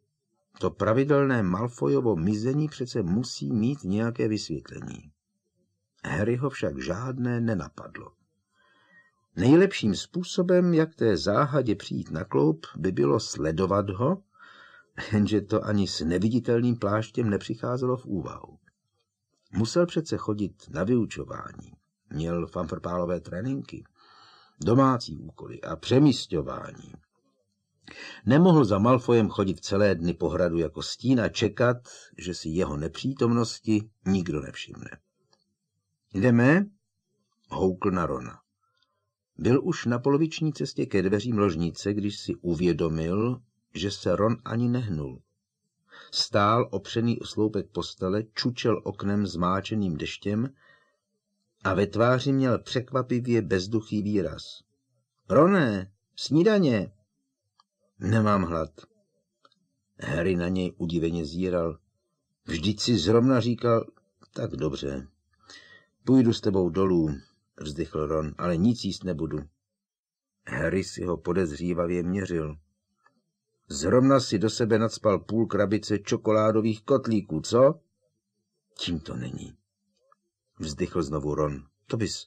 To pravidelné Malfoyovo mizení přece musí mít nějaké vysvětlení. Harryho však žádné nenapadlo. Nejlepším způsobem, jak té záhadě přijít na kloup, by bylo sledovat ho, jenže to ani s neviditelným pláštěm nepřicházelo v úvahu. Musel přece chodit na vyučování, měl fanfrpálové tréninky, domácí úkoly a přemísťování. Nemohl za Malfoyem chodit celé dny po hradu jako stín a čekat, že si jeho nepřítomnosti nikdo nevšimne. Jdeme? Houkl na Rona. Byl už na poloviční cestě ke dveřím ložnice, když si uvědomil, že se Ron ani nehnul. Stál opřený o sloupek postele, čučel oknem zmáčeným deštěm a ve tváři měl překvapivě bezduchý výraz. Roné, snídaně! Nemám hlad. Harry na něj udiveně zíral. Vždyť si zrovna říkal, tak dobře, půjdu s tebou dolů, vzdychl Ron, ale nic jíst nebudu. Harry si ho podezřívavě měřil. Zrovna si do sebe nacpal půl krabice čokoládových kotlíků, co? Tím to není. Vzdychl znovu Ron. To bys...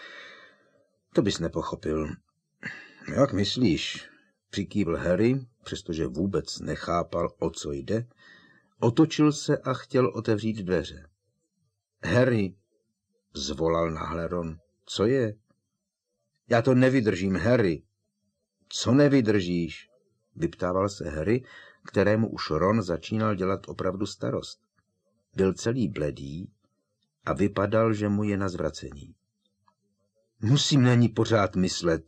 To bys nepochopil. Jak myslíš? Přikývl Harry, přestože vůbec nechápal, o co jde. Otočil se a chtěl otevřít dveře. Harry, zvolal náhle Ron. Co je? Já to nevydržím, Harry. Co nevydržíš? Vyptával se Harry, kterému už Ron začínal dělat opravdu starost. Byl celý bledý a vypadal, že mu je na zvracení. Musím na ní pořád myslet.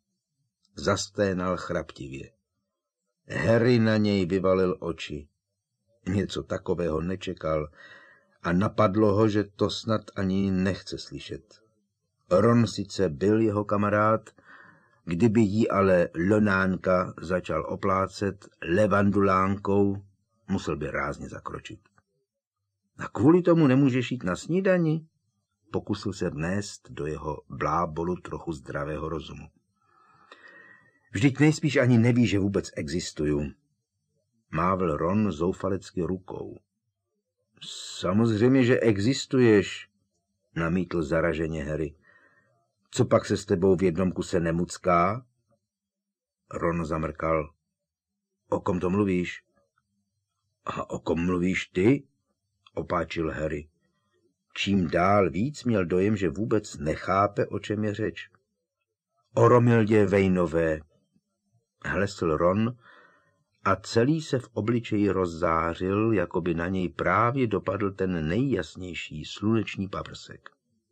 Zasténal chraptivě. Harry na něj vyvalil oči. Něco takového nečekal a napadlo ho, že to snad ani nechce slyšet. Ron sice byl jeho kamarád, Kdyby jí ale Lonánka začal oplácet levandulánkou, musel by rázně zakročit. A kvůli tomu nemůžeš jít na snídani? Pokusil se vnést do jeho blábolu trochu zdravého rozumu. Vždyť nejspíš ani neví, že vůbec existuju. Mávl Ron zoufalecky rukou. Samozřejmě, že existuješ, namítl zaraženě Harry. Co pak se s tebou v jednom kuse nemucká? Ron zamrkal. O kom to mluvíš? A o kom mluvíš ty? Opáčil Harry. Čím dál víc měl dojem, že vůbec nechápe, o čem je řeč. O Romildě Vejnové, hlesl Ron a celý se v obličeji rozzářil, jako by na něj právě dopadl ten nejjasnější sluneční paprsek.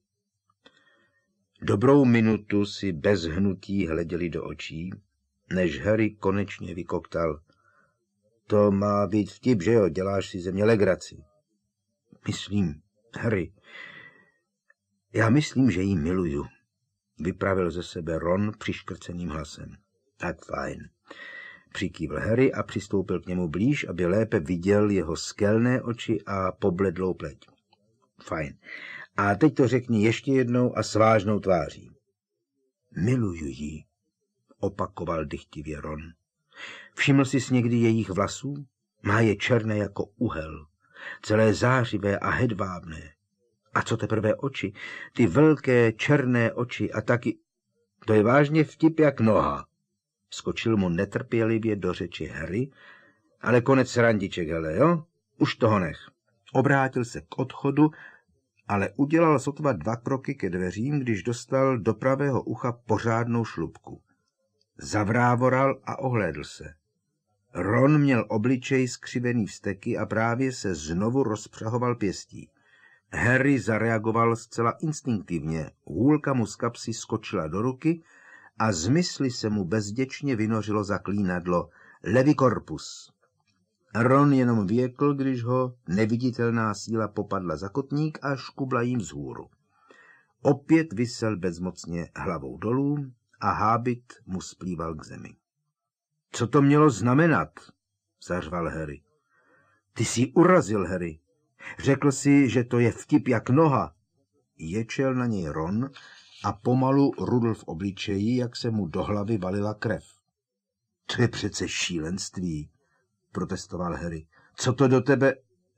Dobrou minutu si bez hnutí hleděli do očí, než Harry konečně vykoktal. To má být vtip, že jo, děláš si ze mě legraci. Myslím, Harry, já myslím, že jí miluju, vypravil ze sebe Ron přiškrceným hlasem. Tak fajn. Přikývl Harry a přistoupil k němu blíž, aby lépe viděl jeho skelné oči a pobledlou pleť. Fajn. A teď to řekni ještě jednou a s vážnou tváří. Miluju jí, opakoval dychtivě Ron. Všiml jsi někdy jejich vlasů? Má je černé jako uhel, celé zářivé a hedvábné. A co teprve oči? Ty velké černé oči a taky... To je vážně vtip jak noha. Skočil mu netrpělivě do řeči Harry, ale konec srandiček, hele, jo? Už toho nech. Obrátil se k odchodu, ale udělal sotva dva kroky ke dveřím, když dostal do pravého ucha pořádnou šlupku. Zavrávoral a ohlédl se. Ron měl obličej skřivený vzteky a právě se znovu rozpřahoval pěstí. Harry zareagoval zcela instinktivně, hůlka mu z kapsy skočila do ruky a z mysli se mu bezděčně vynořilo zaklínadlo Levicorpus. Ron jenom věkl, když ho neviditelná síla popadla za kotník a škubla jim vzhůru. Opět visel bezmocně hlavou dolů a hábit mu splýval k zemi. Co to mělo znamenat? Zařval Harry. Ty jsi urazil, Harry. Řekl si, že to je vtip jak noha. Ječel na něj Ron a pomalu rudl v obličeji, jak se mu do hlavy valila krev. To je přece šílenství, protestoval Harry. Co to do tebe...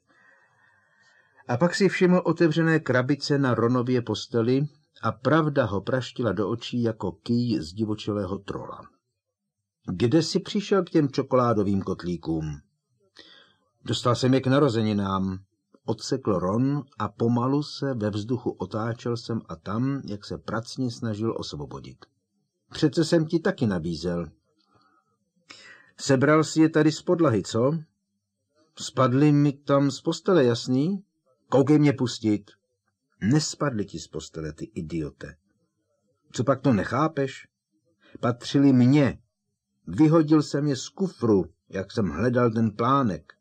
A pak si všiml otevřené krabice na Ronově posteli a pravda ho praštila do očí jako kýj z divočelého trola. Kde jsi přišel k těm čokoládovým kotlíkům? Dostal jsem je k narozeninám, odsekl Ron a pomalu se ve vzduchu otáčel sem a tam, jak se pracně snažil osvobodit. Přece jsem ti taky nabízel. Sebral si je tady z podlahy, co? Spadli mi tam z postele, jasný? Koukej mě pustit. Nespadli ti z postele, ty idiote. Co pak to nechápeš? Patřili mně. Vyhodil jsem je z kufru, jak jsem hledal ten plánek.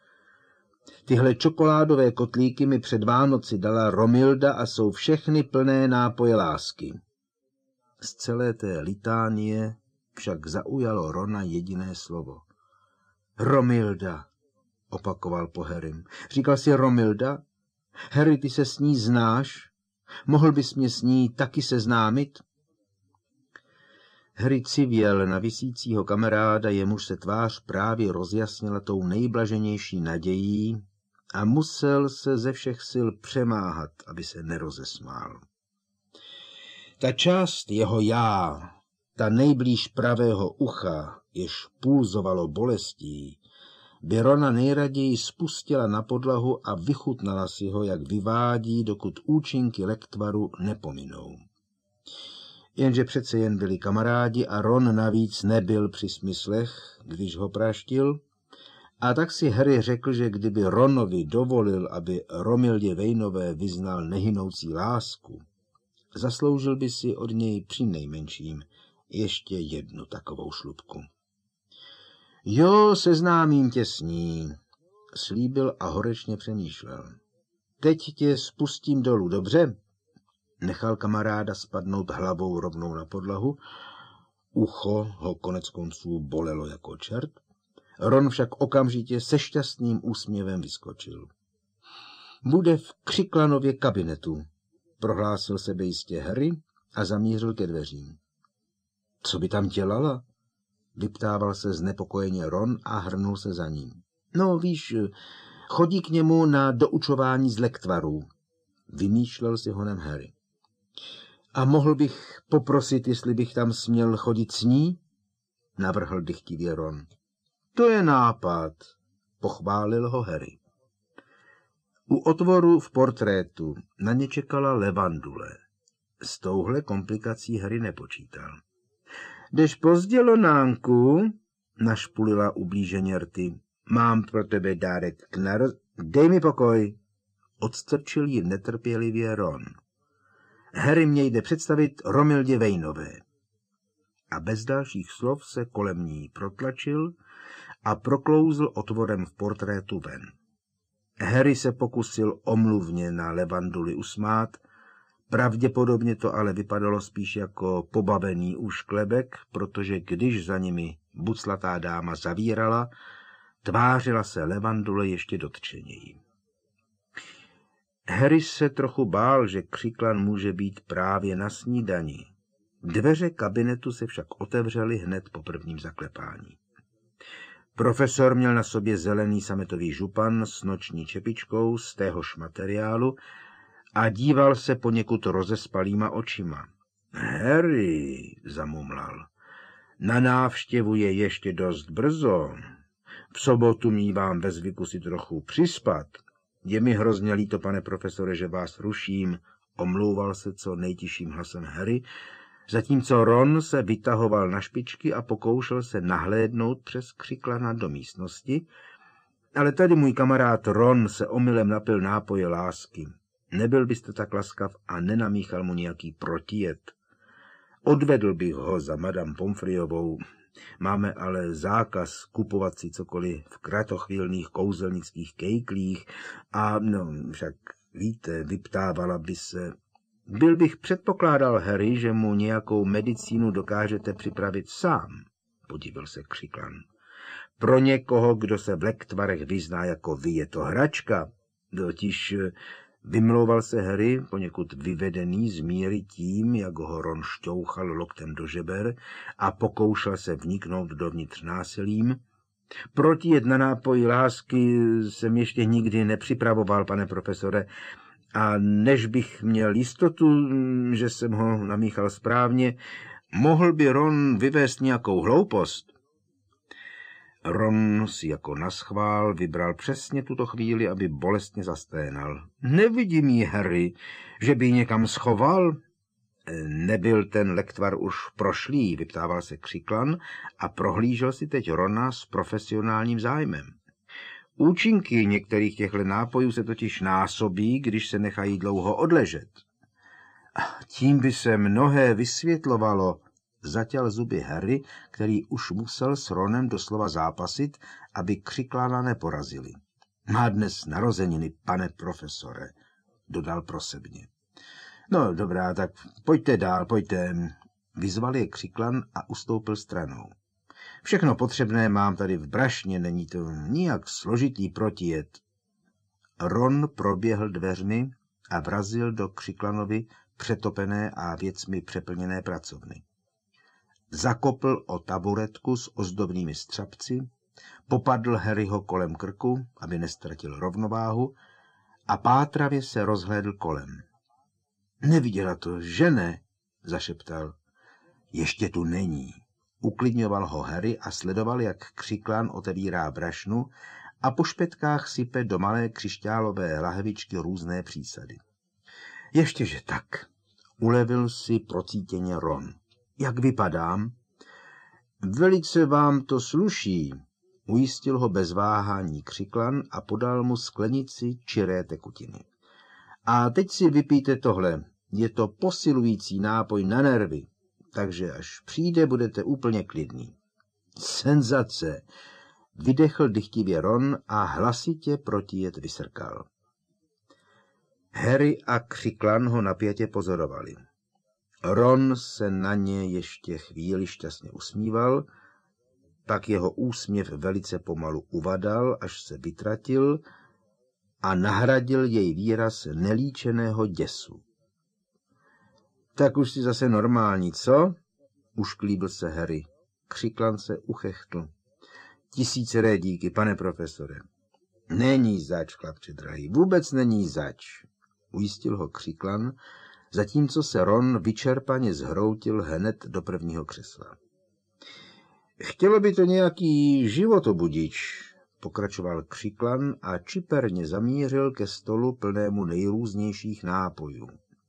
Tyhle čokoládové kotlíky mi před Vánoci dala Romilda a jsou všechny plné nápoje lásky. Z celé té litánie však zaujalo Rona jediné slovo. Romilda, opakoval po Harrym. Říkal jsi Romilda? Harry, ty se s ní znáš? Mohl bys mě s ní taky seznámit? Harry civěl na visícího kamaráda, jemuž se tvář právě rozjasnila tou nejblaženější nadějí a musel se ze všech sil přemáhat, aby se nerozesmál. Ta část jeho já, ta nejblíž pravého ucha, jež pulzovalo bolestí, by Rona nejraději spustila na podlahu a vychutnala si ho, jak vyvádí, dokud účinky lektvaru nepominou. Jenže přece jen byli kamarádi a Ron navíc nebyl při smyslech, když ho praštil, a tak si Harry řekl, že kdyby Ronovi dovolil, aby Romildě Vejnové vyznal nehynoucí lásku, zasloužil by si od něj přinejmenším ještě jednu takovou šlupku. Jo, seznámím tě s ní, slíbil a horečně přemýšlel. Teď tě spustím dolů, dobře? Nechal kamaráda spadnout hlavou rovnou na podlahu Ucho ho konec konců bolelo jako čert. Ron však okamžitě se šťastným úsměvem vyskočil. Bude v Křiklanově kabinetu, prohlásil sebejistě Harry a zamířil ke dveřím. Co by tam dělala? Vyptával se znepokojeně Ron a hrnul se za ním. No víš, chodí k němu na doučování z lektvarů, vymýšlel si honem Harry. A mohl bych poprosit, jestli bych tam směl chodit s ní? Navrhl dychtivě Ron. To je nápad, pochválil ho Harry. U otvoru v portrétu na ně čekala Levandule. S touhle komplikací Harry nepočítal. Jdeš pozdě, Lonánku, našpulila ublíženě rty. Mám pro tebe dárek k naroz... Dej mi pokoj, odstrčil ji netrpělivě Ron. Harry mě jde představit Romildě Vejnové. A bez dalších slov se kolem ní protlačil a proklouzl otvorem v portrétu ven. Harry se pokusil omluvně na Levanduli usmát, pravděpodobně to ale vypadalo spíš jako pobavený úšklebek, protože když za nimi buclatá dáma zavírala, tvářila se Levandule ještě dotčeněji. Harry se trochu bál, že Křiklan může být právě na snídani. Dveře kabinetu se však otevřely hned po prvním zaklepání. Profesor měl na sobě zelený sametový župan s noční čepičkou z téhož materiálu a díval se poněkud rozespalýma očima. Harry, zamumlal, na návštěvu je ještě dost brzo. V sobotu mívám ve zvyku si trochu přispat. Je mi hrozně líto, pane profesore, že vás ruším, omlouval se co nejtišším hlasem Harry, zatímco Ron se vytahoval na špičky a pokoušel se nahlédnout přes Křiklana do místnosti, ale tady můj kamarád Ron se omylem napil nápoje lásky. Nebyl byste tak laskav a nenamíchal mu nějaký protijed. Odvedl bych ho za madam Pomfriovou. Máme ale zákaz kupovat si cokoliv v kratochvílných kouzelnických kejklích a, no, však víte, vyptávala by se... Byl bych předpokládal, Harry, že mu nějakou medicínu dokážete připravit sám, podivil se Křiklan. Pro někoho, kdo se v lektvarech vyzná jako vy, je to hračka. Totiž vymlouval se Harry, poněkud vyvedený z míry tím, jak ho Ron šťouchal loktem do žeber a pokoušel se vniknout dovnitř násilím. Proti jedna nápoji lásky jsem ještě nikdy nepřipravoval, pane profesore, a než bych měl jistotu, že jsem ho namíchal správně, mohl by Ron vyvést nějakou hloupost. Ron si jako naschvál vybral přesně tuto chvíli, aby bolestně zasténal. Nevidím jí, Harry, že by ji někam schoval. Nebyl ten lektvar už prošlý, vyptával se Křiklan a prohlížel si teď Rona s profesionálním zájmem. Účinky některých těchto nápojů se totiž násobí, když se nechají dlouho odležet. Tím by se mnohé vysvětlovalo, zatěl zuby Harry, který už musel s Ronem doslova zápasit, aby Křiklana neporazili. Má dnes narozeniny, pane profesore, dodal prosebně. No dobrá, tak pojďte dál, pojďte, vyzval je Křiklan a ustoupil stranou. Všechno potřebné mám tady v brašně, není to nijak složitý protijed. Ron proběhl dveřmi a vrazil do Křiklanovy přetopené a věcmi přeplněné pracovny. Zakopl o taburetku s ozdobnými střapci, popadl Harryho kolem krku, aby nestratil rovnováhu, a pátravě se rozhlédl kolem. Neviděla to, že ne, zašeptal. Ještě tu není. Uklidňoval ho Harry a sledoval, jak Křiklan otevírá brašnu a po špetkách sype do malé křišťálové lahvičky různé přísady. Ještěže tak, ulevil si procítěně Ron. Jak vypadám? Velice vám to sluší, ujistil ho bez váhání Křiklan a podal mu sklenici čiré tekutiny. A teď si vypijte tohle, je to posilující nápoj na nervy, takže až přijde, budete úplně klidný. Senzace, vydechl dychtivě Ron a hlasitě protijed vysrkal. Harry a Křiklan ho napjatě pozorovali. Ron se na ně ještě chvíli šťastně usmíval, pak jeho úsměv velice pomalu uvadal, až se vytratil a nahradil jej výraz nelíčeného děsu. Tak už si zase normální, co? Ušklíbil se Harry. Křiklan se uchechtl. Tisíceré díky, pane profesore. Není zač, chlapče drahý, vůbec není zač, ujistil ho Křiklan, zatímco se Ron vyčerpaně zhroutil hned do prvního křesla. Chtělo by to nějaký životobudič, pokračoval Křiklan a čiperně zamířil ke stolu plnému nejrůznějších nápojů.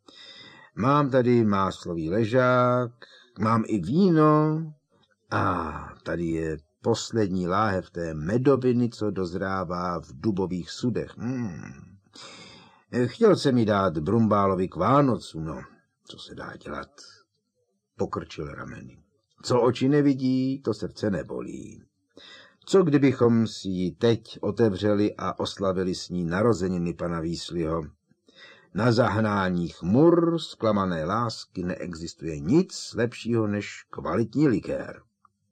Mám tady máslový ležák, mám i víno a tady je poslední láhev té medoviny, co dozrává v dubových sudech. Hmm. Chtěl jsem mi dát Brumbálovi k Vánocu, no, co se dá dělat, pokrčil rameny. Co oči nevidí, to srdce nebolí. Co kdybychom si ji teď otevřeli a oslavili s ní narozeniny pana Weasleyho? Na zahnání chmur zklamané lásky neexistuje nic lepšího než kvalitní likér.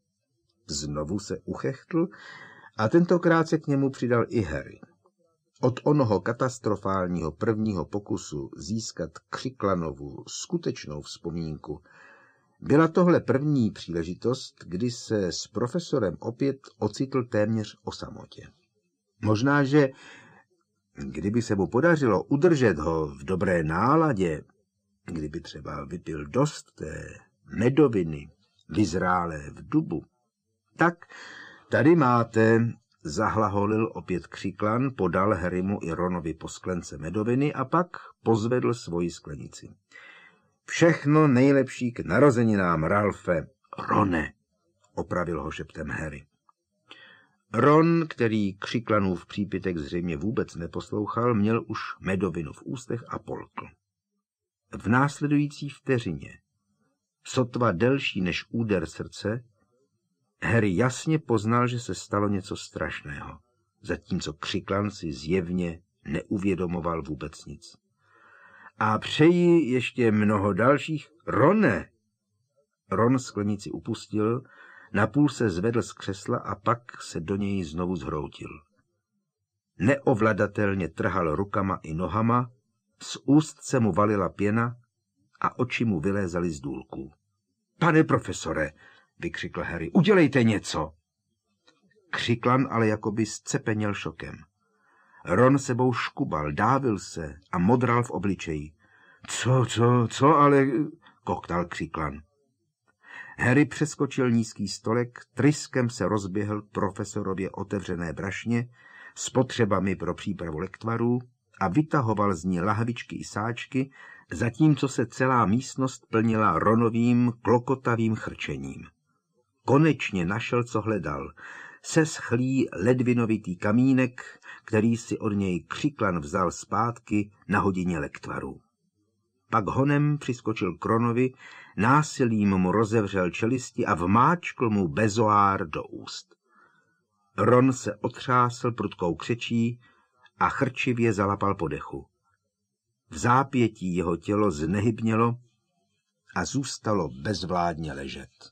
Znovu se uchechtl a tentokrát se k němu přidal i Harry. Od onoho katastrofálního prvního pokusu získat Křiklanovu skutečnou vzpomínku byla tohle první příležitost, kdy se s profesorem opět ocitl téměř o samotě. Možná, že kdyby se mu podařilo udržet ho v dobré náladě, kdyby třeba vypil dost té medoviny vyzrálé v dubu, tak tady máte, zahlaholil opět Křiklan, podal Harrymu i Ronovi po sklence medoviny a pak pozvedl svoji sklenici. Všechno nejlepší k narozeninám, Ralfe. Rone, opravil ho šeptem Harry. Ron, který Křiklanův přípitek zřejmě vůbec neposlouchal, měl už medovinu v ústech a polkl. V následující vteřině, sotva delší než úder srdce, Harry jasně poznal, že se stalo něco strašného, zatímco Křiklan si zjevně neuvědomoval vůbec nic. A přeji ještě mnoho dalších. Rone! Ron sklenici upustil, napůl se zvedl z křesla a pak se do něj znovu zhroutil. Neovladatelně trhal rukama i nohama, z úst se mu valila pěna a oči mu vylézaly z důlků. Pane profesore, vykřikl Harry, udělejte něco! Křiklan ale jakoby zcepeněl šokem. Ron sebou škubal, dávil se a modral v obličeji. Co, co, co, ale... koktal Křiklan. Harry přeskočil nízký stolek, tryskem se rozběhl k profesorově otevřené brašně s potřebami pro přípravu lektvarů a vytahoval z ní lahvičky i sáčky, zatímco se celá místnost plnila Ronovým klokotavým chrčením. Konečně našel, co hledal. Seschlý ledvinovitý kamínek, který si od něj Křiklan vzal zpátky na hodině lektvaru. Pak honem přiskočil k Ronovi, násilím mu rozevřel čelisti a vmáčkl mu bezoár do úst. Ron se otřásl prudkou křečí a chrčivě zalapal po dechu. V zápětí jeho tělo znehybnělo a zůstalo bezvládně ležet.